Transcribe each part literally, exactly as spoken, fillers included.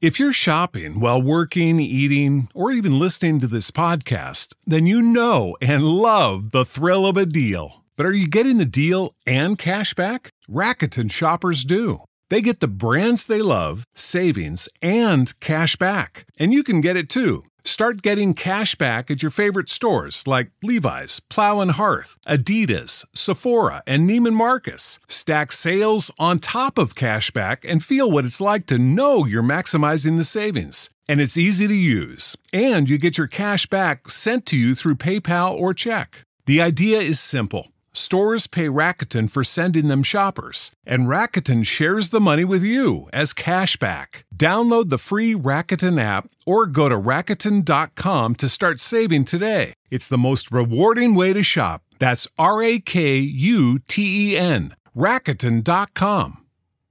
If you're shopping while working, eating, or even listening to this podcast, then you know and love the thrill of a deal. But are you getting the deal and cash back? Rakuten shoppers do. They get the brands they love, savings, and cash back. And you can get it too. Start getting cash back at your favorite stores like Levi's, Plow and Hearth, Adidas, Sephora, and Neiman Marcus. Stack sales on top of cash back and feel what it's like to know you're maximizing the savings. And it's easy to use. And you get your cash back sent to you through PayPal or check. The idea is simple. Stores pay Rakuten for sending them shoppers, and Rakuten shares the money with you as cash back. Download the free Rakuten app or go to Rakuten dot com to start saving today. It's the most rewarding way to shop. That's R A K U T E N. Rakuten dot com.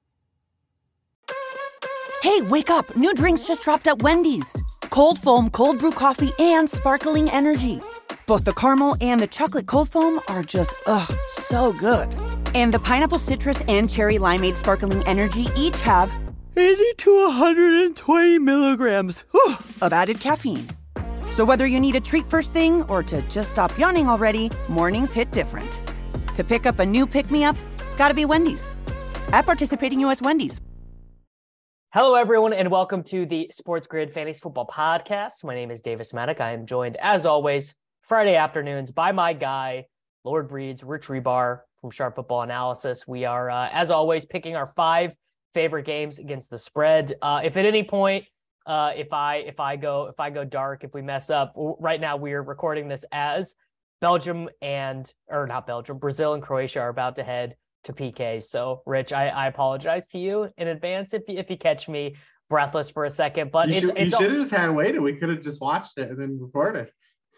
Hey, wake up. New drinks just dropped at Wendy's. Cold foam, cold brew coffee, and sparkling energy. Both the caramel and the chocolate cold foam are just, ugh, so good. And the pineapple citrus and cherry limeade sparkling energy each have eighty to one hundred twenty milligrams whew, of added caffeine. So whether you need a treat first thing or to just stop yawning already, mornings hit different. To pick up a new pick-me-up, gotta be Wendy's. At participating U S Wendy's. Hello, everyone, and welcome to the Sports Grid Fantasy Football Podcast. My name is Davis Maddock. I am joined, as always, Friday afternoons by my guy, Lord Breeds, Rich Rebar from Sharp Football Analysis. We are, uh, as always, picking our five favorite games against the spread. Uh, if at any point, uh, if I if I go if I go dark, if we mess up, right now we are recording this as Belgium and or not Belgium, Brazil and Croatia are about to head to P Ks. So, Rich, I, I apologize to you in advance if you, if you catch me breathless for a second. But you it's, should, it's you should have just had waited. We could have just watched it and then recorded.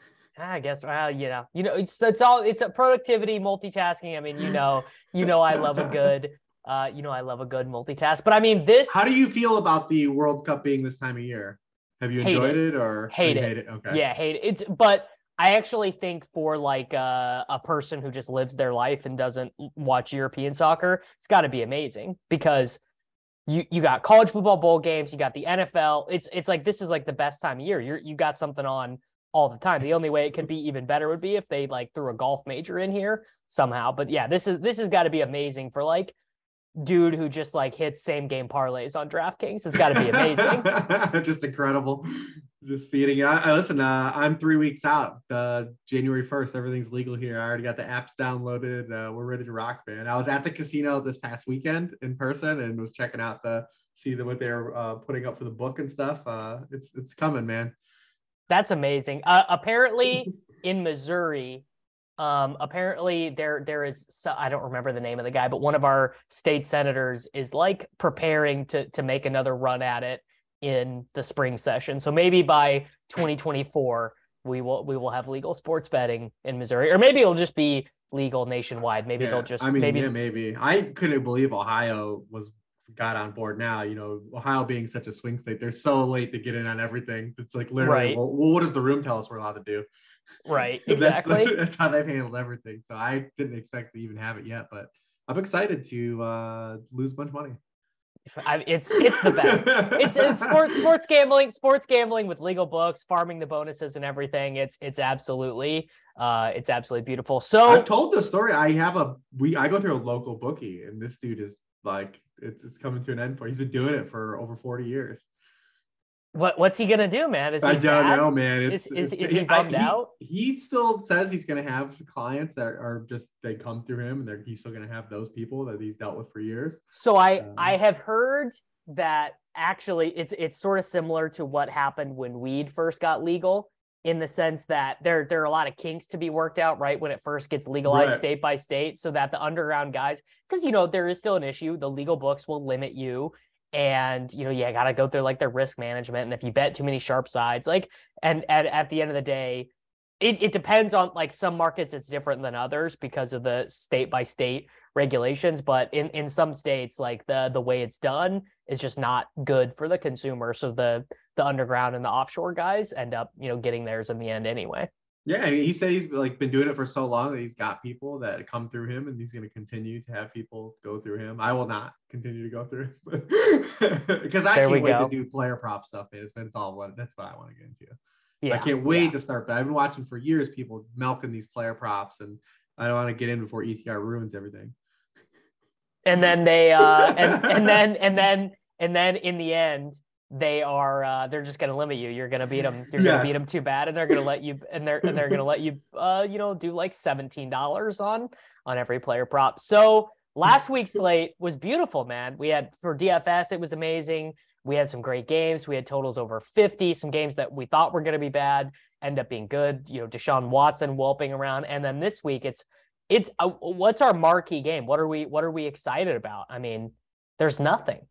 I guess, well, you know, you know, it's it's all it's a productivity, multitasking. I mean, you know, you know, I love a good, uh, you know, I love a good multitask. But I mean, this. How do you feel about the World Cup being this time of year? Have you enjoyed it. it or hate it? hate it? Okay. Yeah, hate it. It's but I actually think for like uh, a person who just lives their life and doesn't watch European soccer, it's got to be amazing because you you got college football bowl games, you got the N F L. It's it's like this is like the best time of year. You're you got something on all the time. The only way it could be even better would be if they like threw a golf major in here somehow. But yeah, this is this has got to be amazing for like dude who just like hits same game parlays on DraftKings. It's got to be amazing. Just incredible. Just feeding it. I, I listen, uh, I'm three weeks out. Uh, January first, everything's legal here. I already got the apps downloaded. Uh, we're ready to rock, man. I was at the casino this past weekend in person and was checking out the see the what they're uh, putting up for the book and stuff. Uh, it's it's coming, man. That's amazing. Uh, apparently in Missouri, um, apparently there there is, I don't remember the name of the guy, but one of our state senators is like preparing to to make another run at it in the spring session. So maybe by twenty twenty-four, we will we will have legal sports betting in Missouri, or maybe it'll just be legal nationwide. Maybe yeah, they'll just I mean, maybe yeah, maybe. I couldn't believe Ohio was got on board now. You know, Ohio being such a swing state, they're so late to get in on everything. It's like literally, right. well, what does the room tell us we're allowed to do? Right, exactly. that's, that's how they've handled everything. So I didn't expect to even have it yet, but I'm excited to uh, lose a bunch of money. I, it's it's the best. It's it's sports sports gambling, sports gambling with legal books, farming the bonuses and everything. It's it's absolutely uh it's absolutely beautiful. So I've told the story. I have a we I go through a local bookie, and this dude is like it's it's coming to an end for. He's been doing it for over forty years. What what's he gonna do, man? Is he I don't sad? know, man. It's, is is, it's, is he bummed I, he, out? He still says he's gonna have clients that are just they come through him, and they're, he's still gonna have those people that he's dealt with for years. So I um, I have heard that actually it's it's sort of similar to what happened when weed first got legal, in the sense that there there are a lot of kinks to be worked out right when it first gets legalized right. state by state, so that the underground guys, because you know there is still an issue, the legal books will limit you. And, you know, you got to go through like their risk management. And if you bet too many sharp sides, like, and, and at the end of the day, it, it depends on like some markets, it's different than others because of the state by state regulations. But in, in some states, like the, the way it's done is just not good for the consumer. So the, the underground and the offshore guys end up, you know, getting theirs in the end anyway. Yeah, he said he's like been doing it for so long that he's got people that come through him, and he's going to continue to have people go through him. I will not continue to go through him because I There we can't wait go. to do player prop stuff. Man. It's, it's all what that's what I want to get into. Yeah, I can't wait yeah. to start. But I've been watching for years people milking these player props, and I don't want to get in before E T R ruins everything. And then they uh and and then and then and then in the end they are uh they're just going to limit you. You're going to beat them. You're Yes. going to beat them too bad, and they're going to let you and they're and they're going to let you uh you know do like seventeen dollars on on every player prop. So last week's slate was beautiful, man. We had for D F S, it was amazing. We had some great games. We had totals over fifty, some games that we thought were going to be bad end up being good. You know, Deshaun Watson whelping around. And then this week it's it's uh, what's our marquee game? What are we what are we excited about? I mean, there's nothing.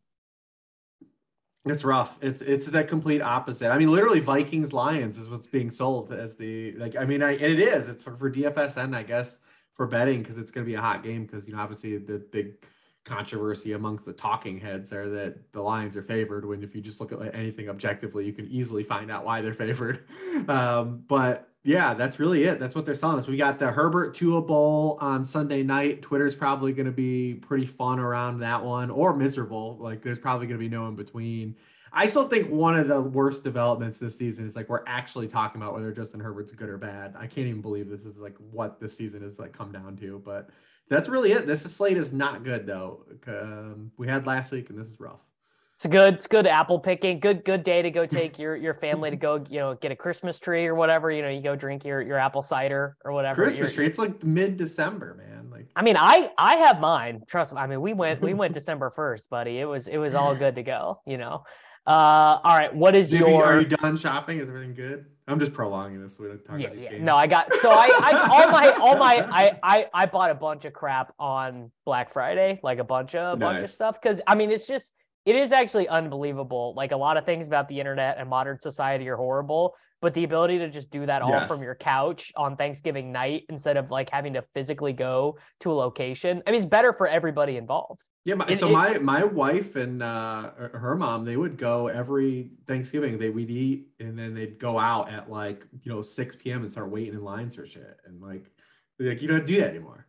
It's rough. It's it's the complete opposite. I mean, literally Vikings Lions is what's being sold as the like. I mean, I it is. It's for, for D F S and I guess for betting because it's going to be a hot game because you know obviously the big controversy amongst the talking heads there that the Lions are favored when if you just look at like anything objectively you can easily find out why they're favored. Um, but yeah, that's really it. That's what they're selling us. We got the Herbert Tua Bowl on Sunday night. Twitter's probably going to be pretty fun around that one or miserable. Like there's probably going to be no in between. I still think one of the worst developments this season is like we're actually talking about whether Justin Herbert's good or bad. I can't even believe this is like what this season has like come down to, but that's really it. This slate is not good though. Um, we had last week and this is rough. It's a good, it's good apple picking. Good, good day to go take your your family to go, you know, get a Christmas tree or whatever. You know, you go drink your your apple cider or whatever. Christmas You're, tree. It's like mid-December, man. Like I mean, I I have mine. Trust me. I mean, we went we went December first, buddy. It was it was all good to go. You know. Uh, all right. What is Jimmy, your? Are you done shopping? Is everything good? I'm just prolonging this. So we don't talk Yeah, about these yeah. games. No, I got so I, I all my all my I, I I bought a bunch of crap on Black Friday, like a bunch of a bunch of Nice. stuff. Because I mean, it's just it is actually unbelievable. Like a lot of things about the internet and modern society are horrible, but the ability to just do that all Yes. from your couch on Thanksgiving night instead of like having to physically go to a location. I mean, it's better for everybody involved. Yeah, my, It- so it- my my wife and uh, her mom, they would go every Thanksgiving. They would eat and then they'd go out at like you know six p.m. and start waiting in lines for shit. And like, like you don't do that anymore.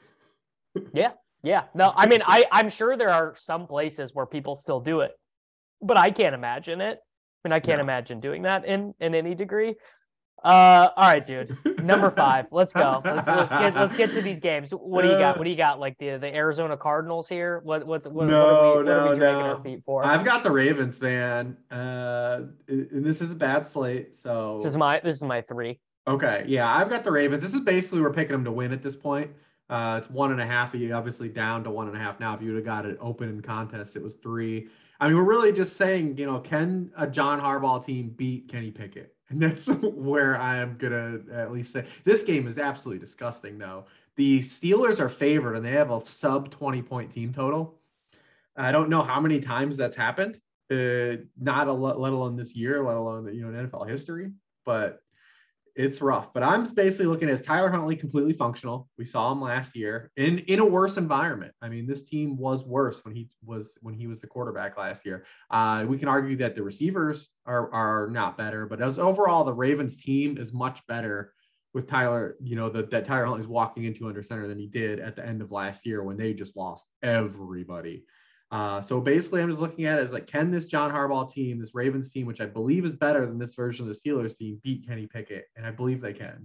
Yeah. Yeah. No, I mean, I, I'm sure there are some places where people still do it, but I can't imagine it. I mean, I can't No. imagine doing that in, in any degree. Uh, all right, dude. Number five. Let's go. Let's let's get let's get to these games. What do you got? What do you got? Like the the Arizona Cardinals here? What what's what, no, what are we, no, what are we dragging no. our feet for? I've got the Ravens, man. Uh, and this is a bad slate. So This is my this is my three. okay, yeah, I've got the Ravens. This is basically we're picking them to win at this point. Uh, it's one and a half. You obviously down to one and a half now. If you would have got it open in contest, it was three. I mean, we're really just saying, you know, can a John Harbaugh team beat Kenny Pickett? And that's where I am gonna at least say this game is absolutely disgusting. Though the Steelers are favored and they have a sub twenty point team total. I don't know how many times that's happened. Uh, not a let alone this year, let alone you know in N F L history, but. It's rough, but I'm basically looking at Tyler Huntley completely functional. We saw him last year in, in a worse environment. I mean, this team was worse when he was when he was the quarterback last year. Uh, we can argue that the receivers are are not better, but as overall the Ravens team is much better with Tyler. You know the, that Tyler Huntley's walking into under center than he did at the end of last year when they just lost everybody. Uh, so basically, I'm just looking at it as like, can this John Harbaugh team, this Ravens team, which I believe is better than this version of the Steelers team, beat Kenny Pickett? And I believe they can.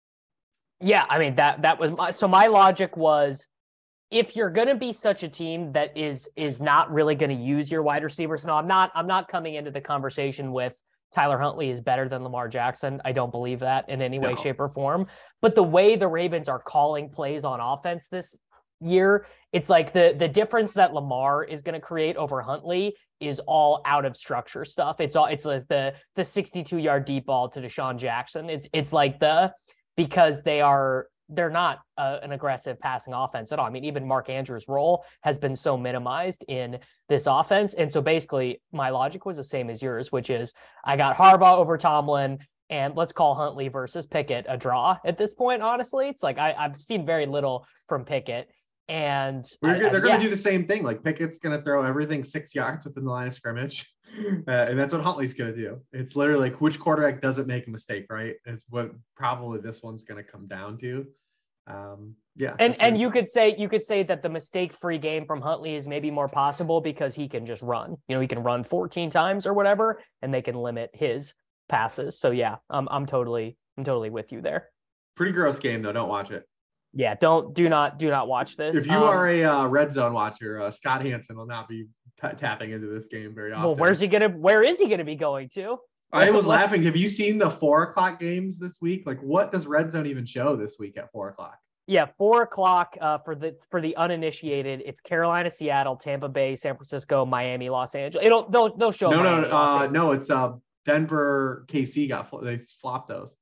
Yeah, I mean that that was my so my logic was if you're going to be such a team that is is not really going to use your wide receivers. No, I'm not I'm not coming into the conversation with Tyler Huntley is better than Lamar Jackson. I don't believe that in any way, No. shape, or form. But the way the Ravens are calling plays on offense this year, it's like the the difference that Lamar is going to create over Huntley is all out of structure stuff. It's all it's like the the sixty-two yard deep ball to Deshaun Jackson. It's it's like the because they are they're not uh, an aggressive passing offense at all. I mean, even Mark Andrews' role has been so minimized in this offense. And so basically my logic was the same as yours, which is I got Harbaugh over Tomlin and let's call Huntley versus Pickett a draw at this point. Honestly, it's like I, I've seen very little from Pickett. And We're, I- they're I- going to yeah. do the same thing. Like Pickett's going to throw everything six yards within the line of scrimmage. Uh, and that's what Huntley's going to do. It's literally like which quarterback doesn't make a mistake, right? Is what probably this one's going to come down to. Um, yeah. And and you could say you could say that the mistake-free game from Huntley is maybe more possible because he can just run. You know, he can run fourteen times or whatever, and they can limit his passes. So yeah, I'm I'm totally I'm totally with you there. Pretty gross game though. Don't watch it. Yeah, don't do not do not watch this. If you um, are a uh, red zone watcher, uh, Scott Hansen will not be t- tapping into this game very often. Well, where's he gonna? Where is he gonna be going to? I was laughing. Have you seen the four o'clock games this week? Like, what does Red Zone even show this week at four o'clock? Yeah, four o'clock uh, for the for the uninitiated. It's Carolina, Seattle, Tampa Bay, San Francisco, Miami, Los Angeles. It'll they'll they'll show. No, Miami, no, uh, no. It's uh Denver, K C got they flopped those.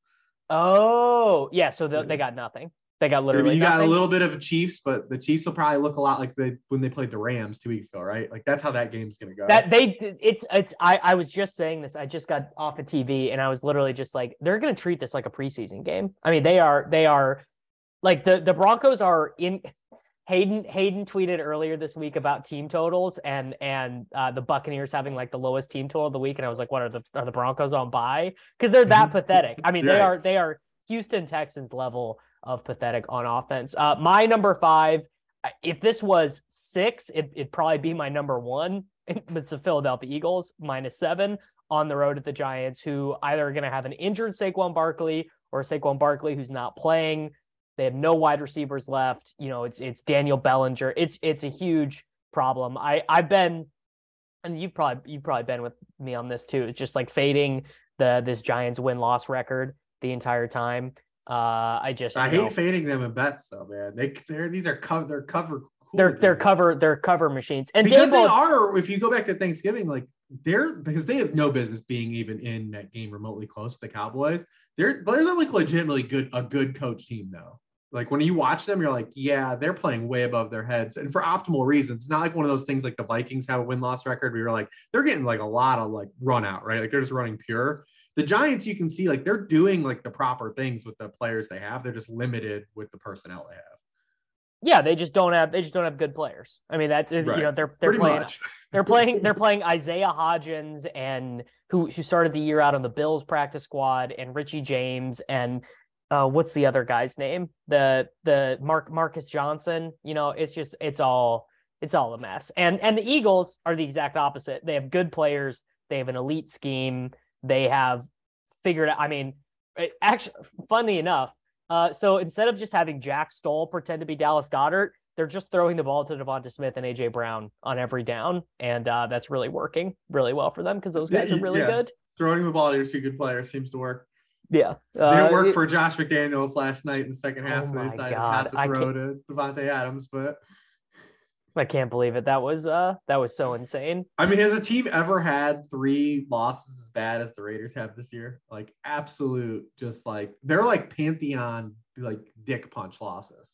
Oh yeah, so they, they got nothing. They got literally. You nothing. got a little bit of Chiefs, but the Chiefs will probably look a lot like they when they played the Rams two weeks ago, right? Like that's how that game's gonna go. That they it's it's I I was just saying this. I just got off of T V and I was literally just like, they're gonna treat this like a preseason game. I mean, they are they are like the the Broncos are in. Hayden Hayden tweeted earlier this week about team totals and and uh, the Buccaneers having like the lowest team total of the week, and I was like, what are the are the Broncos on bye? Because they're that pathetic. I mean, yeah. they are they are Houston Texans level of pathetic on offense. Uh, my number five, if this was six, it, it'd probably be my number one. It's the Philadelphia Eagles, minus seven on the road at the Giants, who either are going to have an injured Saquon Barkley or Saquon Barkley who's not playing. They have no wide receivers left. You know, it's it's Daniel Bellinger. It's it's a huge problem. I I've been, and you've probably you've probably been with me on this too. It's just like fading the this Giants win loss record the entire time. Uh, I just I hate know, fading them in bets though, man. They they're these are cover they're cover they're they're cover they're cover machines, and because Dable, they are. If you go back to Thanksgiving, like they're because they have no business being even in that game remotely close to the Cowboys. They're they're like legitimately good a good coach team though. Like when you watch them, you're like, yeah, they're playing way above their heads and for optimal reasons. It's not like one of those things like the Vikings have a win-loss record where you're like, they're getting like a lot of like run out, right? Like they're just running pure. The Giants, you can see like they're doing like the proper things with the players they have. They're just limited with the personnel they have. Yeah, they just don't have they just don't have good players. I mean, that's right. You know, they're they're Pretty playing much. they're playing they're playing Isaiah Hodgins and who who started the year out on the Bills practice squad, and Richie James and Uh, what's the other guy's name? The the Mark Marcus Johnson. You know, it's just it's all it's all a mess. And and the Eagles are the exact opposite. They have good players. They have an elite scheme. They have figured out. I mean, it, actually, funny enough. Uh, so instead of just having Jack Stoll pretend to be Dallas Goedert, they're just throwing the ball to Devonta Smith and A J Brown on every down, and uh, that's really working really well for them because those guys are really yeah. good. Throwing the ball to your two good players seems to work. Yeah, uh, didn't work it, for Josh McDaniels last night in the second half. Oh they my decided God. not to throw to Devontae Adams, but I can't believe it. That was uh, that was so insane. I mean, has a team ever had three losses as bad as the Raiders have this year? Like absolute, just like they're like Pantheon, like dick punch losses.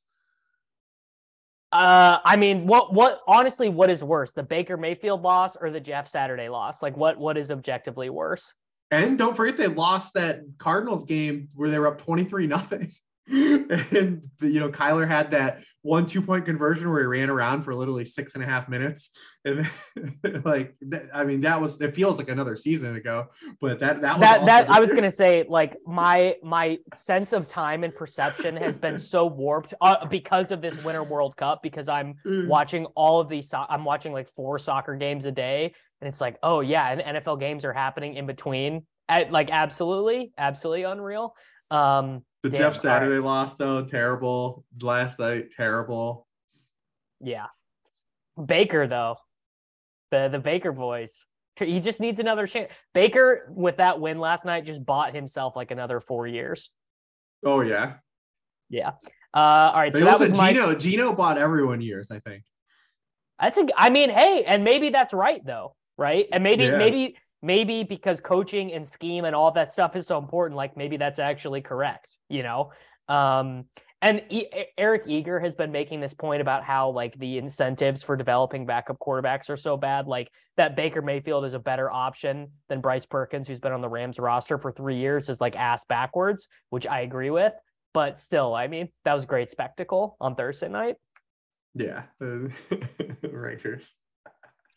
Uh, I mean, what, what, honestly, what is worse, the Baker Mayfield loss or the Jeff Saturday loss? Like, what, what is objectively worse? And don't forget, they lost that Cardinals game where they were up twenty-three nothing. And, you know, Kyler had that one two point conversion where he ran around for literally six and a half minutes. And like, I mean, that was, it feels like another season ago, but that, that was, that, that I was going to say, like my, my sense of time and perception has been so warped uh, because of this Winter World Cup, because I'm mm. watching all of these, so- I'm watching like four soccer games a day. And it's like, oh yeah. And N F L games are happening in between. At, like, absolutely, absolutely unreal. Um, The Damn, Jeff Saturday right. loss, though, terrible. Last night, terrible. Yeah. Baker, though, the the Baker boys, he just needs another chance. Baker, with that win last night, just bought himself like another four years. Oh, yeah. Yeah. Uh, all right. They so that also, was my... Gino, Gino bought everyone years, I think. That's a, I mean, hey, and maybe that's right, though, right? And maybe, yeah. maybe... Maybe because coaching and scheme and all that stuff is so important, like maybe that's actually correct, you know? Um, and e- Eric Eager has been making this point about how like the incentives for developing backup quarterbacks are so bad, like that Baker Mayfield is a better option than Bryce Perkins, who's been on the Rams roster for three years, is like ass backwards, which I agree with. But still, I mean, that was a great spectacle on Thursday night. Yeah. Raiders.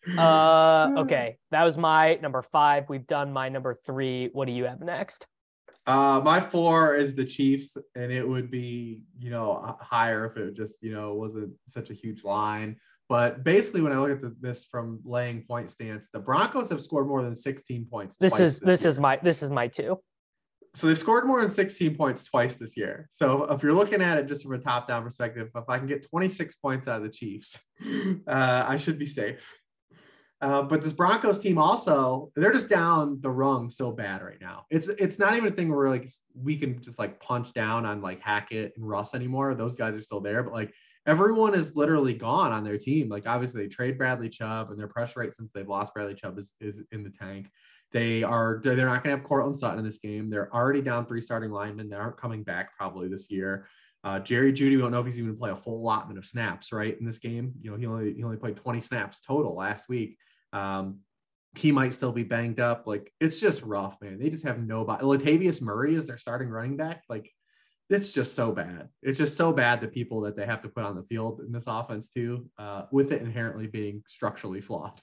Uh, okay. That was my number five. We've done my number three. What do you have next? Uh, my four is the Chiefs, and it would be, you know, higher if it just, you know, wasn't such a huge line. But basically, when I look at the, this from laying point stance, the Broncos have scored more than sixteen points. This is this, this is my this is my two. So they've scored more than sixteen points twice this year. So if you're looking at it just from a top-down perspective, if I can get twenty-six points out of the Chiefs, uh, I should be safe. Uh, but this Broncos team also, they're just down the rung so bad right now. It's it's not even a thing where like we can just like punch down on like Hackett and Russ anymore. Those guys are still there, but like everyone is literally gone on their team. Like obviously they trade Bradley Chubb, and their pressure rate since they've lost Bradley Chubb is, is in the tank. They are they're not going to have Courtland Sutton in this game. They're already down three starting linemen. They aren't coming back probably this year. Uh, Jerry Jeudy, we don't know if he's even going to play a full allotment of snaps right in this game. You know, he only he only played twenty snaps total last week. Um, he might still be banged up. Like it's just rough, man. They just have nobody. Latavius Murray is their starting running back. Like it's just so bad. It's just so bad the people that they have to put on the field in this offense too, uh, with it inherently being structurally flawed.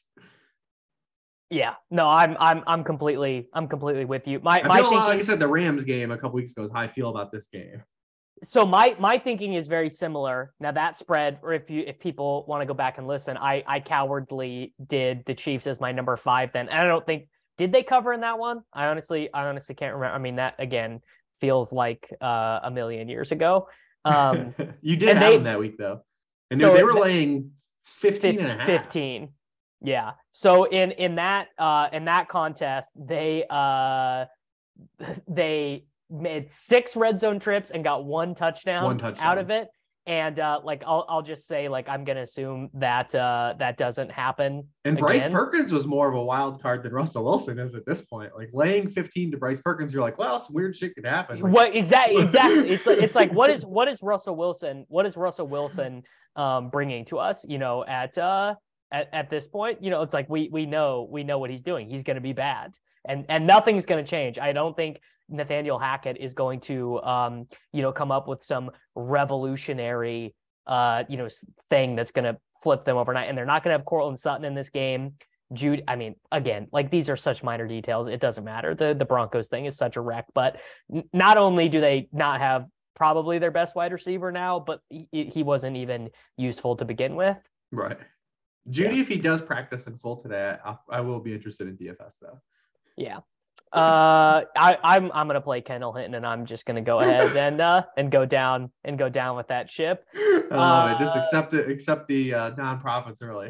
Yeah, no, I'm I'm I'm completely I'm completely with you. My I my feel thinking, like I said the Rams game a couple weeks ago is how I feel about this game. So my my thinking is very similar. Now that spread, or if you if people want to go back and listen, I I cowardly did the Chiefs as my number five then. And I don't think did they cover in that one? I honestly I honestly can't remember. I mean, that again feels like uh, a million years ago. Um, you did have they, them that week though. And so they were laying fifteen and a half. fifteen. Yeah. So in in that uh in that contest, they uh they made six red zone trips and got one touchdown, one touchdown. out of it. And uh, like I'll I'll just say like I'm gonna assume that uh, that doesn't happen. And Bryce again. Perkins was more of a wild card than Russell Wilson is at this point. Like laying fifteen to Bryce Perkins, you're like, well, some weird shit could happen. Like, what exactly? Exactly. It's like it's like what is what is Russell Wilson? What is Russell Wilson um, bringing to us? You know, at uh at at this point, you know, it's like we we know we know what he's doing. He's going to be bad, and and nothing's going to change. I don't think Nathaniel Hackett is going to, um, you know, come up with some revolutionary, uh, you know, thing that's going to flip them overnight. And they're not going to have Courtland Sutton in this game. Jude, I mean, again, like these are such minor details. It doesn't matter. The the Broncos thing is such a wreck. But n- not only do they not have probably their best wide receiver now, but he, he wasn't even useful to begin with. Right. Judy, yeah. if he does practice in full today, I, I will be interested in D F S though. Yeah. Uh, I, I'm I'm gonna play Kendall Hinton, and I'm just gonna go ahead and uh and go down and go down with that ship. Oh, uh, just accept it. Accept the uh, nonprofits early.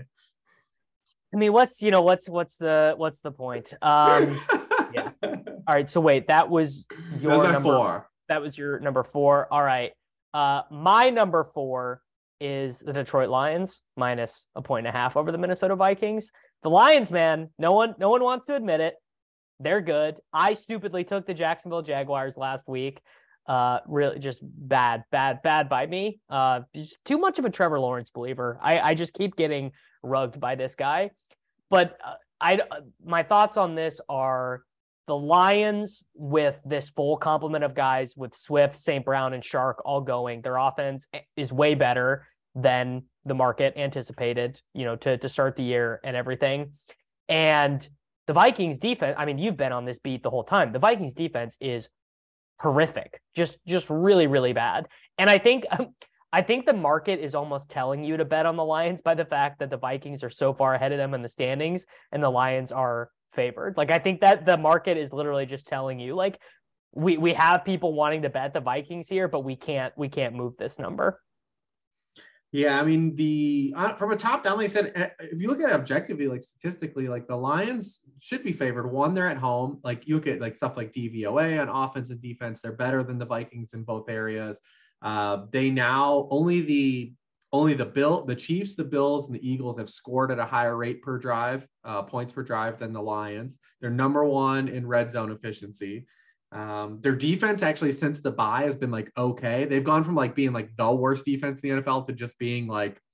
I mean, what's you know what's what's the what's the point? Um, yeah. All right. So wait, that was your That's my number four. That was your number four. All right. Uh, my number four is the Detroit Lions minus a point and a half over the Minnesota Vikings. The Lions, man, no one no one wants to admit it. They're good. I stupidly took the Jacksonville Jaguars last week. Uh, really just bad, bad, bad by me. Uh, just too much of a Trevor Lawrence believer. I, I just keep getting rugged by this guy. But uh, I, uh, my thoughts on this are the Lions with this full complement of guys with Swift, Saint Brown, and Shark all going. Their offense is way better than the market anticipated, you know, to, to start the year and everything. And the Vikings defense, I mean, you've been on this beat the whole time. The Vikings defense is horrific, just just really, really bad. And I think um, I think the market is almost telling you to bet on the Lions by the fact that the Vikings are so far ahead of them in the standings and the Lions are favored. Like, I think that the market is literally just telling you, like, we we have people wanting to bet the Vikings here, but we can't we can't move this number. Yeah, I mean, the uh, from a top down, like I said, if you look at it objectively, like statistically, like the Lions should be favored. One, they're at home. Like you look at like stuff like D V O A on offense and defense, they're better than the Vikings in both areas. Uh, they now only the only the Bill, the Chiefs, the Bills, and the Eagles have scored at a higher rate per drive, uh, points per drive than the Lions. They're number one in red zone efficiency. Um, their defense actually since the bye has been like, okay, they've gone from like being like the worst defense in the N F L to just being like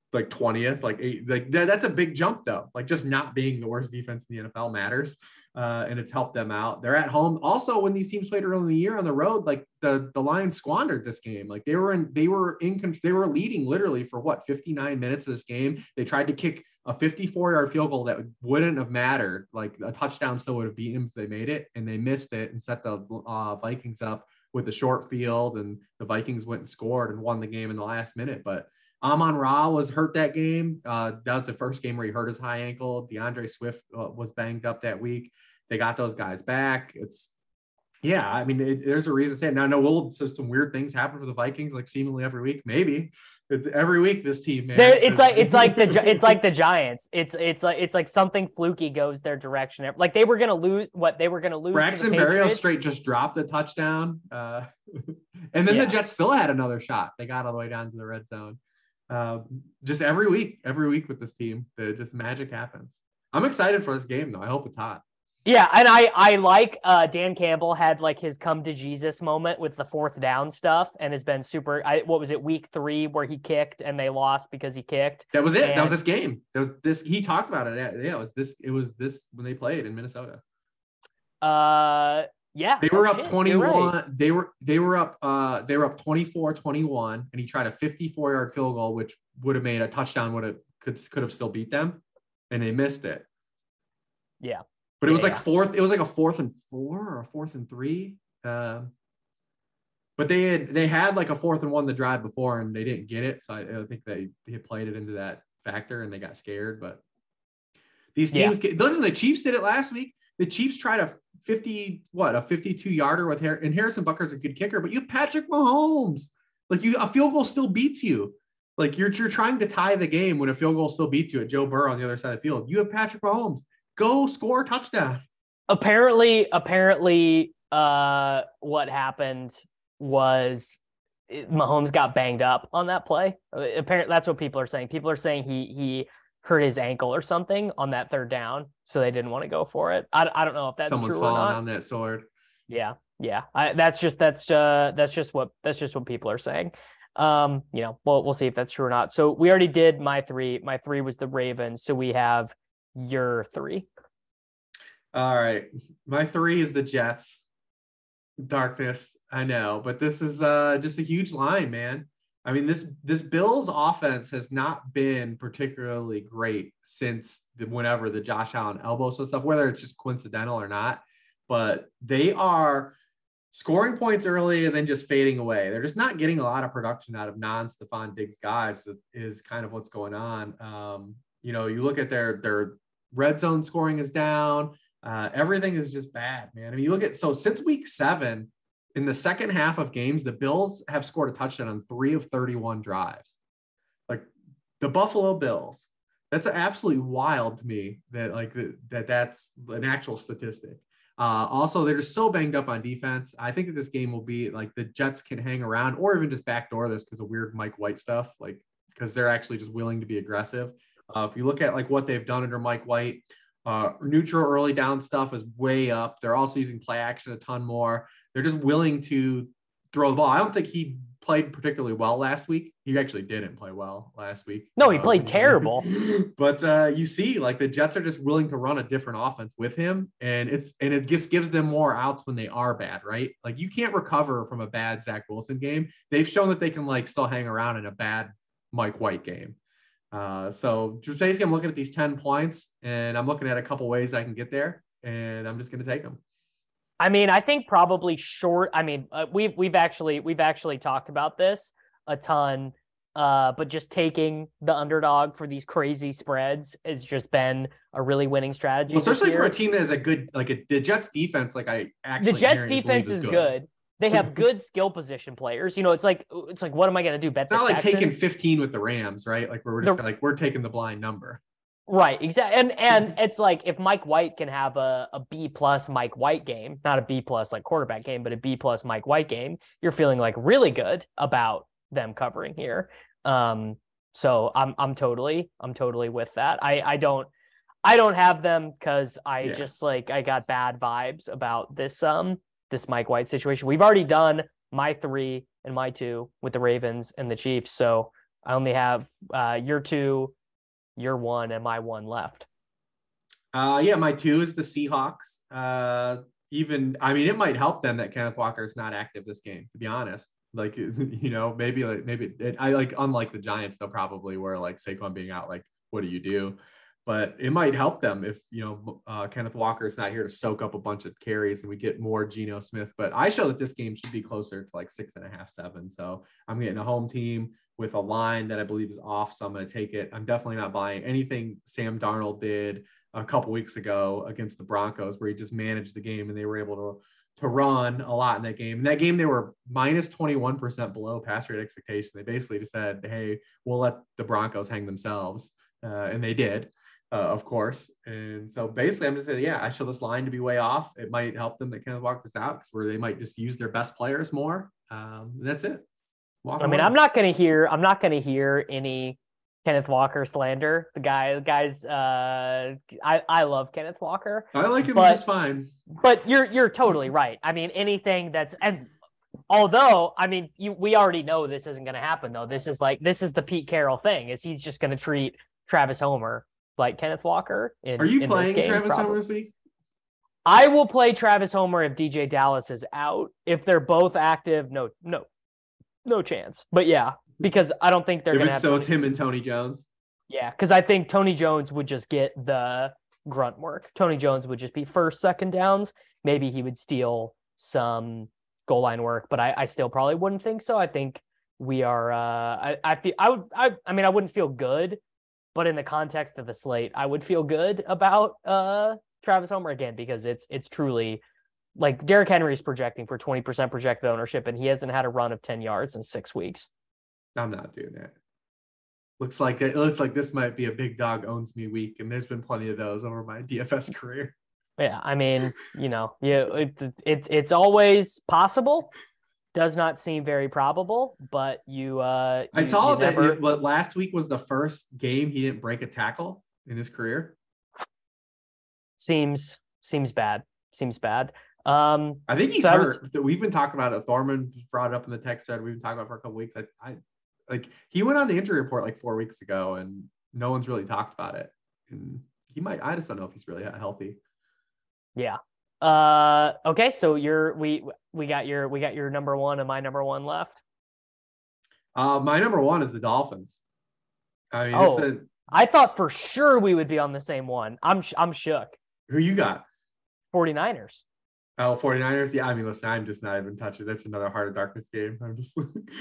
like twentieth, like eight, like that, that's a big jump though. Like just not being the worst defense in the N F L matters. Uh, and it's helped them out. They're at home. Also, when these teams played early in the year on the road, like the, the Lions squandered this game. Like they were in, they were in, they were leading literally for what, fifty-nine minutes of this game. They tried to kick a fifty-four yard field goal that wouldn't have mattered. Like a touchdown still would have beaten them if they made it, and they missed it and set the uh, Vikings up with a short field, and the Vikings went and scored and won the game in the last minute. But Amon-Ra was hurt that game. Uh, that was the first game where he hurt his high ankle. DeAndre Swift uh, was banged up that week. They got those guys back. It's, yeah, I mean, it, there's a reason to say it. Now, no, will so some weird things happen for the Vikings, like seemingly every week? Maybe. It's every week this team, man. There, it's like it's like the it's like the Giants. It's it's like it's like something fluky goes their direction. Like they were gonna lose what they were gonna lose. Braxton Berrios straight just dropped a touchdown, uh, and then yeah. the Jets still had another shot. They got all the way down to the red zone. Uh, just every week, every week with this team, the just magic happens. I'm excited for this game though. I hope it's hot. Yeah, and I I like uh, Dan Campbell had like his come to Jesus moment with the fourth down stuff, and has been super. I, what was it, week three where he kicked and they lost because he kicked? That was it. And, that was this game. That was this. He talked about it. Yeah, it was this. It was this when they played in Minnesota. Uh, yeah, they were oh, up shit, twenty-one. right. They were they were up. Uh, they were up twenty-four twenty-one, and he tried a fifty-four yard field goal, which would have made a touchdown. Would have could could have still beat them, and they missed it. Yeah. But it was yeah. like fourth. It was like a fourth and four or a fourth and three. Uh, but they had they had like a fourth and one the drive before, and they didn't get it. So I, I think they they played it into that factor, and they got scared. But these teams, yeah. listen, the Chiefs did it last week. The Chiefs tried a fifty what a fifty-two yarder with Har- and Harrison Butker's a good kicker, but you have Patrick Mahomes. Like you, a field goal still beats you. Like you're you're trying to tie the game when a field goal still beats you at Joe Burrow on the other side of the field. You have Patrick Mahomes. Go score a touchdown. Apparently, apparently, uh, what happened was Mahomes got banged up on that play. Apparently, that's what people are saying. People are saying he he hurt his ankle or something on that third down, so they didn't want to go for it. I, I don't know if that's Someone's true or falling not. on that sword. Yeah, yeah. I, that's just that's uh that's just what that's just what people are saying. Um, you know, we'll we'll see if that's true or not. So we already did my three. My three was the Ravens. So we have your three. All right. My three is the Jets. Darkness, I know, but this is uh, just a huge line, man. I mean, this this Bills offense has not been particularly great since the, whenever the Josh Allen elbow so stuff, whether it's just coincidental or not, but they are scoring points early and then just fading away. They're just not getting a lot of production out of non-Stephon Diggs guys is kind of what's going on. Um, you know, you look at their their red zone scoring is down. Uh, everything is just bad, man. I mean, you look at, so since week seven, in the second half of games, the Bills have scored a touchdown on three of thirty-one drives. Like the Buffalo Bills. That's absolutely wild to me that like that that's an actual statistic. Uh, also, they're just so banged up on defense. I think that this game will be like the Jets can hang around or even just backdoor this because of weird Mike White stuff, like because they're actually just willing to be aggressive. Uh, if you look at like what they've done under Mike White, Uh, neutral early down stuff is way up. They're also using play action a ton more. They're just willing to throw the ball. I don't think he played particularly well last week. He actually didn't play well last week. No, he uh, played terrible. But uh, you see, like the Jets are just willing to run a different offense with him, and it's and it just gives them more outs when they are bad, right? Like you can't recover from a bad Zach Wilson game. They've shown that they can like still hang around in a bad Mike White game. Uh, so just basically I'm looking at these ten points and I'm looking at a couple ways I can get there and I'm just going to take them. I mean, I think probably short. I mean, uh, we've, we've actually, we've actually talked about this a ton, uh, but just taking the underdog for these crazy spreads has just been a really winning strategy. Well, especially for a team that is a good, like a, the Jets defense, like I actually, the Jets defense is good. good. They have good skill position players. You know, it's like, it's like, what am I going to do? Bet it's not like Texans? taking fifteen with the Rams, right? Like we're just the, like, we're taking the blind number. Right. Exactly. And, and it's like, if Mike White can have a, a B plus Mike White game, not a B plus like quarterback game, but a B plus Mike White game, you're feeling like really good about them covering here. Um, so I'm, I'm totally, I'm totally with that. I, I don't, I don't have them because I yeah. just like, I got bad vibes about this, um, this Mike White situation. We've already done my three and my two with the Ravens and the Chiefs. So I only have uh, your two, your one, and my one left. Uh, yeah, my two is the Seahawks. Uh, even, I mean, it might help them that Kenneth Walker is not active this game, to be honest. Like, you know, maybe like maybe it, I like unlike the Giants, they'll probably where like Saquon being out, like, what do you do? But it might help them if, you know, uh, Kenneth Walker is not here to soak up a bunch of carries and we get more Geno Smith. But I show that this game should be closer to like six and a half, seven. So I'm getting a home team with a line that I believe is off. So I'm going to take it. I'm definitely not buying anything Sam Darnold did a couple weeks ago against the Broncos, where he just managed the game and they were able to to run a lot in that game. In that game, they were minus twenty-one percent below pass rate expectation. They basically just said, hey, we'll let the Broncos hang themselves. Uh, and they did, uh, of course. And so basically I'm just saying, yeah, I show this line to be way off. It might help them that Kenneth Walker's out, because where they might just use their best players more. Um, and that's it. Walk I mean, away. I'm not going to hear, I'm not going to hear any Kenneth Walker slander. The guy, the guys, uh, I, I love Kenneth Walker. I like him but, just fine. But you're, you're totally right. I mean, anything that's, and although, I mean, you, we already know this isn't going to happen though. This is like, this is the Pete Carroll thing, is he's just going to treat Travis Homer like Kenneth Walker. In, Are you in playing this game, Travis probably. Homer this week? I will play Travis Homer if D J Dallas is out. If they're both active, no, no, no chance. But yeah, because I don't think they're going to have. So it's him and Tony Jones. Yeah, because I think Tony Jones would just get the grunt work. Tony Jones would just be first, second downs. Maybe he would steal some goal line work, but I, I still probably wouldn't think so. I think we are. Uh, I I feel I would. I I mean, I wouldn't feel good, but in the context of the slate, I would feel good about uh, Travis Homer again, because it's it's truly like Derrick Henry is projecting for twenty percent projected ownership, and he hasn't had a run of ten yards in six weeks. I'm not doing that. Looks like it looks like this might be a big dog owns me week, and there's been plenty of those over my D F S career. Yeah, I mean, you know, yeah, it's it's it's always possible. Does not seem very probable, but you. Uh, I you, saw you that never... it, but last week was the first game he didn't break a tackle in his career. Seems seems bad. Seems bad. Um, I think he's so hurt. Was... We've been talking about it. Thorman brought it up in the text thread. We've been talking about it for a couple weeks. I, I like he went on the injury report like four weeks ago, and no one's really talked about it. And he might. I just don't know if he's really healthy. Yeah. Uh. Okay. So you're we we got your we got your number one and my number one left. Uh, my number one is the Dolphins. I mean, oh, this is, I thought for sure we would be on the same one. I'm I'm shook. Who you got? 49ers. Oh, 49ers. Yeah, I mean, listen, I'm just not even touching. That's another Heart of Darkness game. I'm just,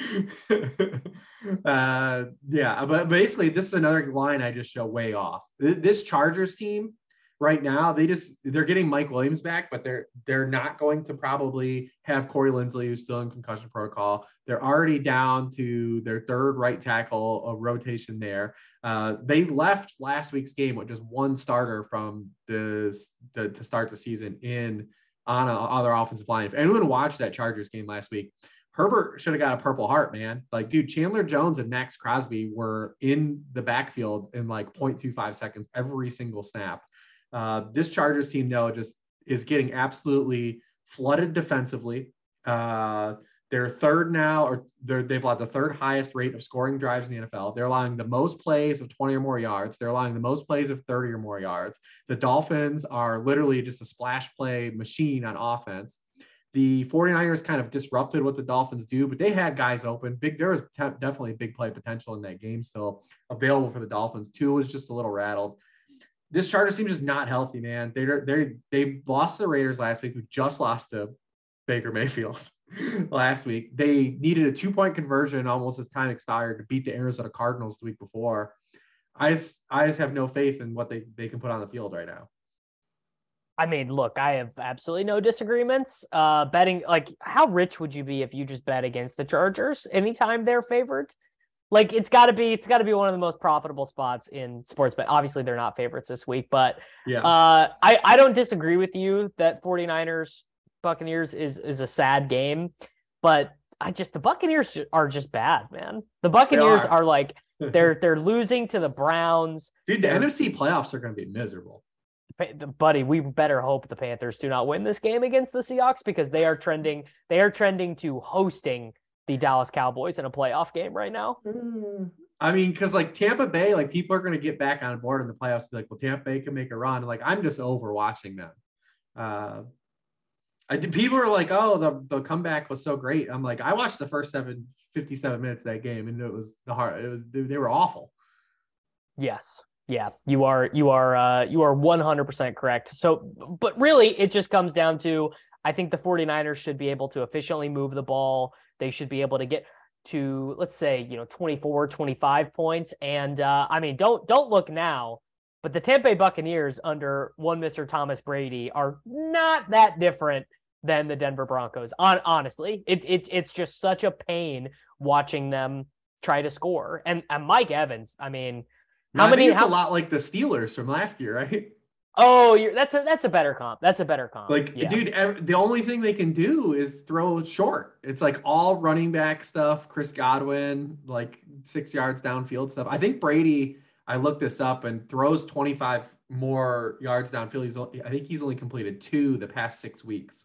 uh, yeah. But basically, this is another line I just show way off. This Chargers team right now, they just they're getting Mike Williams back, but they're they're not going to probably have Corey Linsley, who's still in concussion protocol. They're already down to their third right tackle of rotation there. Uh, they left last week's game with just one starter from the, the to start the season in. On a other offensive line. If anyone watched that Chargers game last week, Herbert should have got a Purple Heart, man. Like, dude, Chandler Jones and Max Crosby were in the backfield in like zero point two five seconds every single snap. Uh, this Chargers team, though, just is getting absolutely flooded defensively. Uh, they're third now, or they're, they've allowed the third highest rate of scoring drives in the N F L. They're allowing the most plays of twenty or more yards. They're allowing the most plays of thirty or more yards. The Dolphins are literally just a splash play machine on offense. The 49ers kind of disrupted what the Dolphins do, but they had guys open. Big, there was te- definitely big play potential in that game still available for the Dolphins. Tua was just a little rattled. This Chargers team is just not healthy, man. They they they lost to the Raiders last week, who just lost to Baker Mayfield last week. They needed a two-point conversion almost as time expired to beat the Arizona Cardinals the week before. I just, I just have no faith in what they, they can put on the field right now. I mean, look, I have absolutely no disagreements. Uh, betting, like, how rich would you be if you just bet against the Chargers anytime they're favored? Like, it's got to be, it's got to be one of the most profitable spots in sports bet. Obviously, they're not favorites this week, but yeah, uh, I, I don't disagree with you that 49ers Buccaneers is is a sad game, but I just the Buccaneers are just bad, man. The Buccaneers are. are like they're they're losing to the Browns. Dude, the N F C playoffs are going to be miserable. Buddy, we better hope the Panthers do not win this game against the Seahawks, because they are trending they are trending to hosting the Dallas Cowboys in a playoff game right now. I mean, because like Tampa Bay, like people are going to get back on board in the playoffs. And be like, well, Tampa Bay can make a run. Like I'm just over watching them. Uh, I did. People are like, oh, the, the comeback was so great. I'm like, I watched the first seven, fifty-seven minutes of that game, and it was the hard. It was, they were awful. Yes. Yeah, you are you are uh, you are one hundred percent correct. So, but really, it just comes down to I think the 49ers should be able to efficiently move the ball. They should be able to get to, let's say, you know, twenty-four, twenty-five points. And uh, I mean, don't don't look now, but the Tampa Bay Buccaneers under one Mister Thomas Brady are not that different than the Denver Broncos. On honestly, it, it it's just such a pain watching them try to score. And, and Mike Evans, I mean. How How many? many? It's How, a lot like the Steelers from last year, right? oh, you're, that's a that's a better comp. That's a better comp. Like, yeah. dude, ev- the only thing they can do is throw short. It's like all running back stuff. Chris Godwin, like six yards downfield stuff. I think Brady. I looked this up and throws twenty-five more yards downfield. He's only, I think he's only completed two the past six weeks.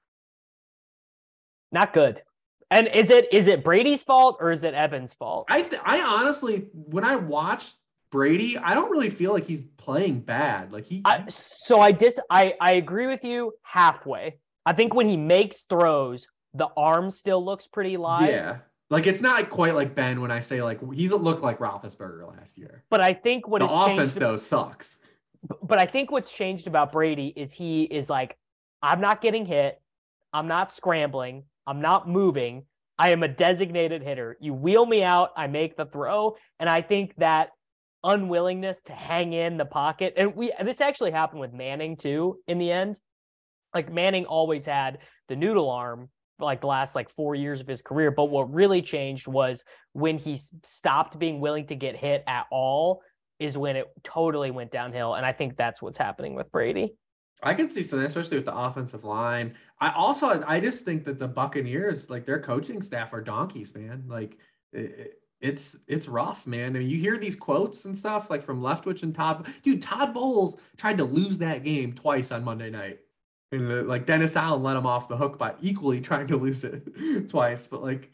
Not good. And is it is it Brady's fault or is it Evans' fault? I th- I honestly, when I watched Brady, I don't really feel like he's playing bad. Like he, I, so I dis I, I agree with you halfway. I think when he makes throws, the arm still looks pretty live. yeah, like it's not quite like Ben when I say like he's looked like Roethlisberger last year. But I think what the has offense changed, though sucks. But I think what's changed about Brady is he is like, I'm not getting hit, I'm not scrambling, I'm not moving. I am a designated hitter. You wheel me out, I make the throw, and I think that unwillingness to hang in the pocket. And we this actually happened with Manning too in the end. Like Manning always had the noodle arm for like the last like four years of his career. But what really changed was when he stopped being willing to get hit at all is when it totally went downhill. And I think that's what's happening with Brady. I can see something, especially with the offensive line. I also, I just think that the Buccaneers, like their coaching staff are donkeys, man. Like it, It's it's rough, man. I mean, you hear these quotes and stuff like from Leftwich and Todd. Dude, Todd Bowles tried to lose that game twice on Monday night. And the, like Dennis Allen let him off the hook by equally trying to lose it twice. But like,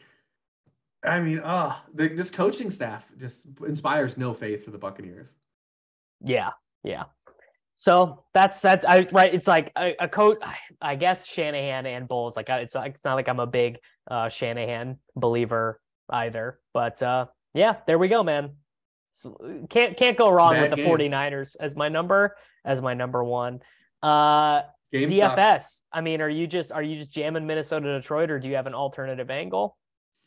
I mean, ah, uh, this coaching staff just inspires no faith for the Buccaneers. Yeah, yeah. So that's that's I right. It's like a, a coach. I guess Shanahan and Bowles. Like it's like it's not like I'm a big uh, Shanahan believer either, but uh yeah, there we go, man. So, can't can't go wrong Bad with the games. 49ers as my number as my number one. Uh Game D F S. sucked. I mean, are you just are you just jamming Minnesota Detroit, or do you have an alternative angle?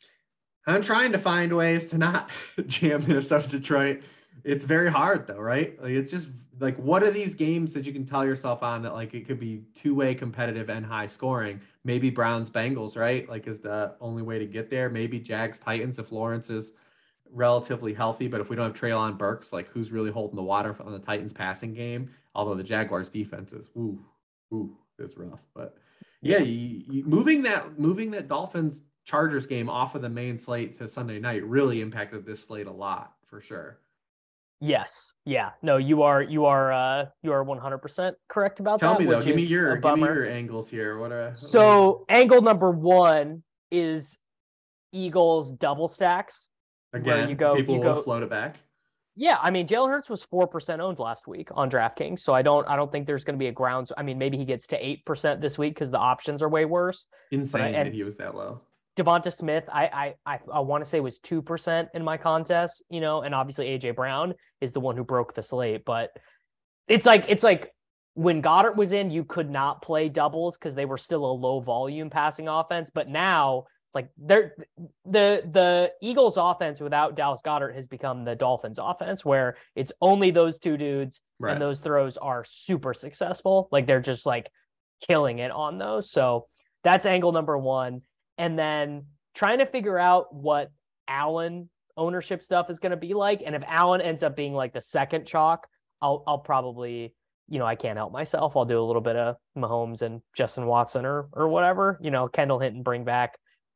I'm trying to find ways to not jam Minnesota Detroit. It's very hard though, right? Like it's just like, what are these games that you can tell yourself on that like it could be two-way competitive and high scoring? Maybe Browns Bengals, right? Like is the only way to get there. Maybe Jags Titans if Lawrence is relatively healthy, but if we don't have Treylon Burks, like who's really holding the water on the Titans passing game? Although the Jaguars defense is ooh, ooh, it's rough. But yeah, you, you, moving that moving that Dolphins Chargers game off of the main slate to Sunday night really impacted this slate a lot for sure. Yes. Yeah. No, you are you are uh you are one hundred percent correct about Tell that. me though, which give me is your a give me bummer. your angles here. What are So angle number one is Eagles double stacks. again, you go- people you will go- float it back. Yeah, I mean Jalen Hurts was four percent owned last week on DraftKings, so I don't I don't think there's going to be a ground. I mean, maybe he gets to eight percent this week because the options are way worse. Insane and- that he was that low. Devonta Smith, I I I, I want to say was two percent in my contest, you know, and obviously A J Brown is the one who broke the slate, but it's like it's like when Goddard was in, you could not play doubles because they were still a low volume passing offense, but now like they're the the Eagles offense without Dallas Goddard has become the Dolphins offense where it's only those two dudes Right. and those throws are super successful. Like they're just like killing it on those. So that's angle number one. And then trying to figure out what Allen ownership stuff is going to be like. And if Allen ends up being like the second chalk, I'll I'll probably, you know, I can't help myself. I'll do a little bit of Mahomes and Justin Watson or or whatever, you know, Kendall Hinton bring back,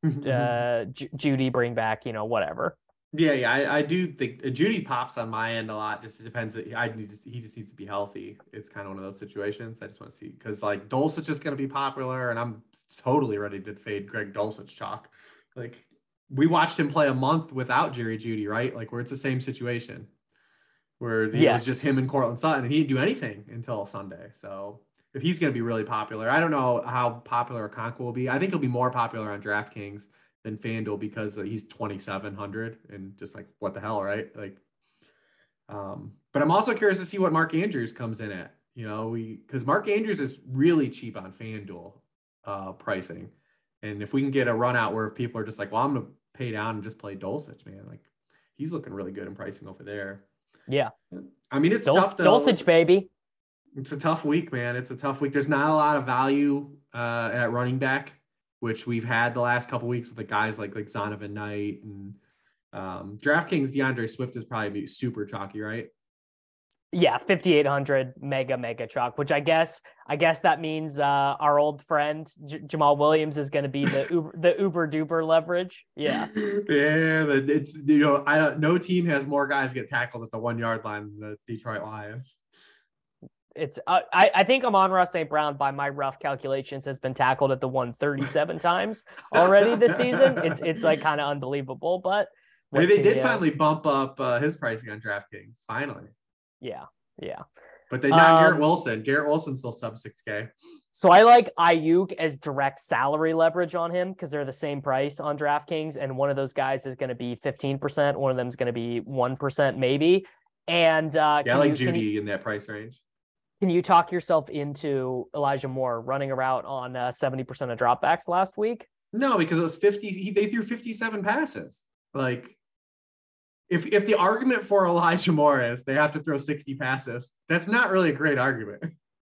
uh, J- Judy bring back, you know, whatever. Yeah, yeah, I, I do think uh, Judy pops on my end a lot. Just depends. I need to, he just needs to be healthy. It's kind of one of those situations. I just want to see because like Dulcich is going to be popular, and I'm totally ready to fade Greg Dulcich chalk. Like we watched him play a month without Jerry Jeudy, right? Like where it's the same situation where it Yes. was just him and Cortland Sutton, and he didn't do anything until Sunday. So if he's going to be really popular, I don't know how popular Okonkwo will be. I think he'll be more popular on DraftKings than FanDuel because he's twenty-seven hundred and just like, what the hell, right? Like, um, but I'm also curious to see what Mark Andrews comes in at, you know, we, cause Mark Andrews is really cheap on FanDuel uh, pricing. And if we can get a run out where people are just like, well, I'm going to pay down and just play Dulcich, man. Like he's looking really good in pricing over there. Yeah. I mean, it's Dul- tough though. Dulcich, baby. It's a tough week, man. It's a tough week. There's not a lot of value uh, at running back, which we've had the last couple of weeks with the guys like like Zonovan Knight and um, DraftKings. DeAndre Swift is probably super chalky, right? Yeah, fifty-eight hundred mega mega chalk, which I guess I guess that means uh, our old friend J- Jamal Williams is going to be the uber, the uber duper leverage. Yeah, yeah. It's you know I don't. No team has more guys get tackled at the one yard line than the Detroit Lions. It's uh, I I think Amon-Ra Saint Brown, by my rough calculations, has been tackled at the one thirty-seven times already this season. It's it's like kind of unbelievable, but Maybe they did you... finally bump up uh, his pricing on DraftKings. Finally. Yeah, yeah. But they not um, Garrett Wilson. Garrett Wilson's still sub six K. So I like Ayuk as direct salary leverage on him because they're the same price on DraftKings, and one of those guys is going to be fifteen percent. One of them is going to be one percent maybe. And uh, yeah, I like you, Judy you, in that price range. Can you talk yourself into Elijah Moore running a route on uh, seventy percent of dropbacks last week? No, because it was fifty. He, they threw fifty-seven passes. Like, if if the argument for Elijah Moore is they have to throw sixty passes, that's not really a great argument.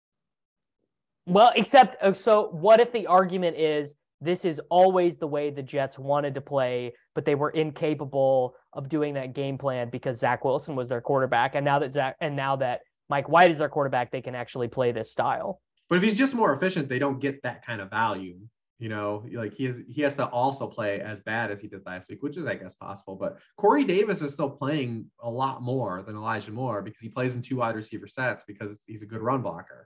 Well, except, so what if the argument is this is always the way the Jets wanted to play, but they were incapable of doing that game plan because Zach Wilson was their quarterback, and now that Zach and now that Mike White is their quarterback, they can actually play this style. But if he's just more efficient, they don't get that kind of value. You know, like he has, he has to also play as bad as he did last week, which is, I guess, possible. But Corey Davis is still playing a lot more than Elijah Moore because he plays in two wide receiver sets because he's a good run blocker.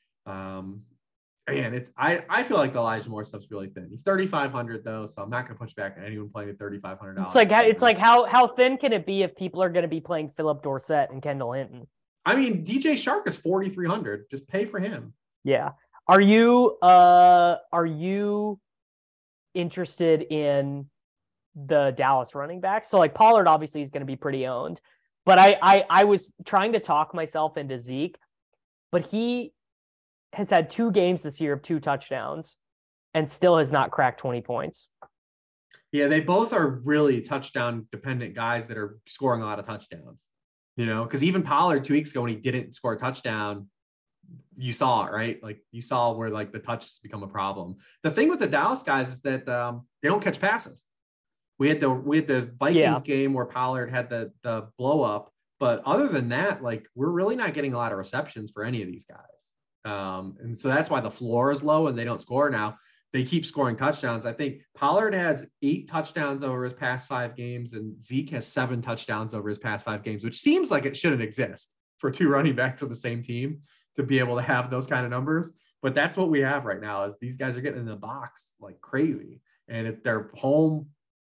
Um, and it's, I, I feel like the Elijah Moore stuff's really thin. He's thirty-five hundred though, so I'm not going to push back on anyone playing at thirty-five hundred dollars. It's like, it's like how, how thin can it be if people are going to be playing Philip Dorsett and Kendall Hinton? I mean, D J Shark is forty-three hundred. Just pay for him. Yeah. Are you uh are you interested in the Dallas running back? So like Pollard obviously is going to be pretty owned, but I, I I was trying to talk myself into Zeke, but he has had two games this year of two touchdowns and still has not cracked twenty points. Yeah, they both are really touchdown dependent guys that are scoring a lot of touchdowns. You know, because even Pollard two weeks ago when he didn't score a touchdown, you saw it, right? Like you saw where like the touches become a problem. The thing with the Dallas guys is that um, they don't catch passes. We had the we had the Vikings yeah. game where Pollard had the the blow up, but other than that, like we're really not getting a lot of receptions for any of these guys. Um, and so that's why the floor is low and they don't score now. They keep scoring touchdowns. I think Pollard has eight touchdowns over his past five games, and Zeke has seven touchdowns over his past five games, which seems like it shouldn't exist for two running backs of the same team to be able to have those kind of numbers. But that's what we have right now is these guys are getting in the box like crazy. And if they're home,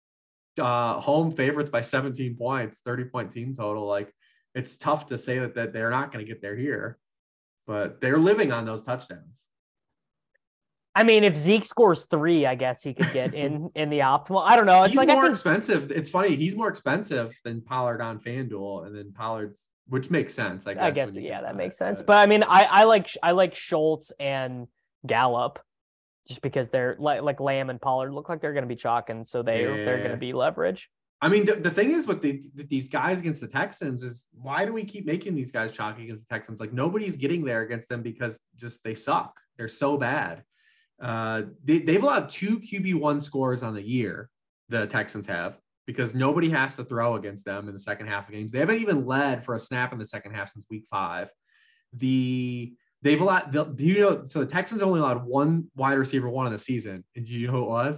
uh, home favorites by seventeen points, thirty point team total, like it's tough to say that, that they're not going to get there here, but they're living on those touchdowns. I mean, if Zeke scores three, I guess he could get in in the optimal. I don't know. It's he's like more I think... expensive. It's funny. He's more expensive than Pollard on FanDuel, and then Pollard's, which makes sense. I guess. I guess yeah, that makes sense. But, but I mean, I, I like I like Schultz and Gallup, just because they're like like Lamb and Pollard look like they're going to be chalking, so they yeah. they're going to be leverage. I mean, the, the thing is with the, these guys against the Texans is why do we keep making these guys chalky against the Texans? Like nobody's getting there against them because just they suck. They're so bad. Uh, they, they've allowed two Q B one scores on the year, the Texans have, because nobody has to throw against them in the second half of games. They haven't even led for a snap in the second half since week five. The they've allowed, the, do you know, so the Texans only allowed one wide receiver one in the season. And do you know who it was?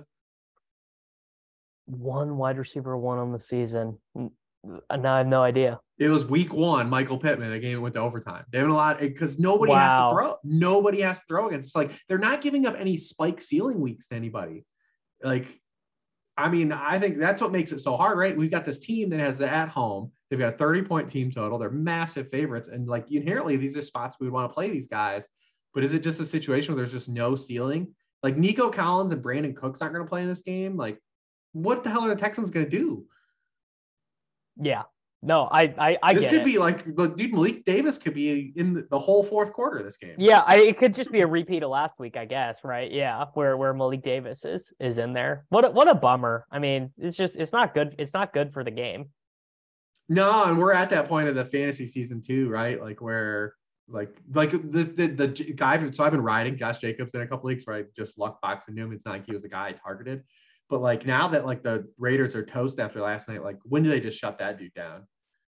One wide receiver one on the season. No, I have no idea. It was week one, Michael Pittman, a game that went to overtime. They haven't allowed it because nobody wow. has to throw. Nobody has to throw against. It's like they're not giving up any spike ceiling weeks to anybody. Like I mean, I think that's what makes it so hard, right? We've got this team that has at home. They've got a thirty point team total. They're massive favorites. And like inherently, these are spots we would want to play these guys. But is it just a situation where there's just no ceiling? Like Nico Collins and Brandon Cooks aren't going to play in this game. Like, what the hell are the Texans going to do? Yeah. No, I I, I this get could it. be like, dude, Malik Davis could be in the, the whole fourth quarter of this game. Yeah, I, it could just be a repeat of last week, I guess, right? Yeah, where where Malik Davis is is in there. What a, what a bummer. I mean, it's just it's not good. It's not good for the game. No, and we're at that point of the fantasy season too, right? Like where like like the the, the guy. So I've been riding Josh Jacobs in a couple weeks where I just luck boxing him. It's not like he was a guy I targeted, but like now that like the Raiders are toast after last night, like when do they just shut that dude down?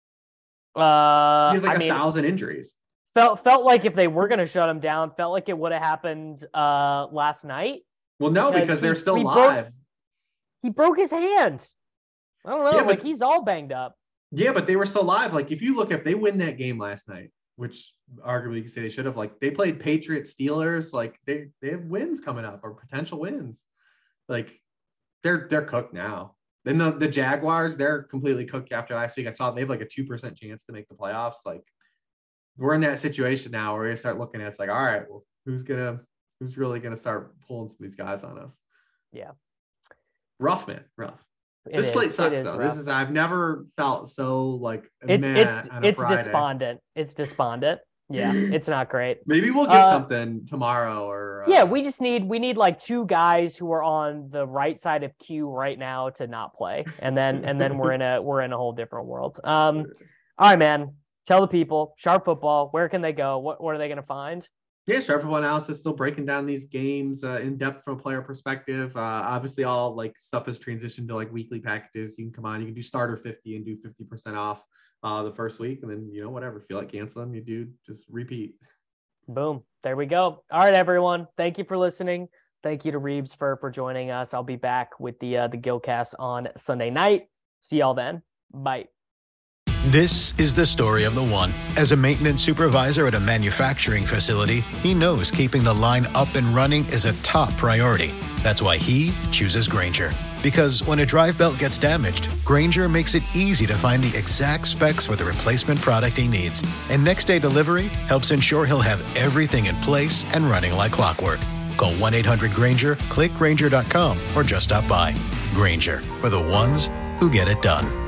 Uh, he has like I a mean, thousand injuries. Felt felt like if they were going to shut him down, felt like it would have happened uh last night. Well, no, because, because he, they're still he live. Broke, he broke his hand. I don't know. Yeah, like but, he's all banged up. Yeah, but they were still live. Like if you look, if they win that game last night, which arguably you could say they should have, like they played Patriots, Steelers, like they they have wins coming up or potential wins. Like they're they're cooked now. Then the, the Jaguars, they're completely cooked after last week. I saw they have like a two percent chance to make the playoffs. Like we're in that situation now where we start looking at it's like, all right, well, who's gonna who's really gonna start pulling some of these guys on us? Yeah. Rough, man. Rough. It this is, slate sucks is though. rough. This is I've never felt so like it's meh it's on a it's Friday. despondent. It's despondent. Yeah, it's not great. Maybe we'll get uh, something tomorrow or uh, yeah, we just need we need like two guys who are on the right side of Q right now to not play, and then and then we're in a we're in a whole different world. Um, all right, man. Tell the people, Sharp Football, where can they go? What what are they going to find? Yeah, Sharp Football Analysis still breaking down these games uh, in depth from a player perspective. Uh, obviously, all like stuff has transitioned to like weekly packages. You can come on, you can do starter fifty and do fifty percent off uh, the first week, and then you know whatever. Feel like canceling, you do just repeat. Boom. There we go. All right, everyone. Thank you for listening. Thank you to Reeves for for joining us. I'll be back with the uh, the Gilcast on Sunday night. See y'all then. Bye. This is the story of the one. As a maintenance supervisor at a manufacturing facility, he knows keeping the line up and running is a top priority. That's why he chooses Grainger. Because when a drive belt gets damaged, Grainger makes it easy to find the exact specs for the replacement product he needs. And next day delivery helps ensure he'll have everything in place and running like clockwork. Call one eight hundred Grainger, click Grainger dot com, or just stop by. Grainger, for the ones who get it done.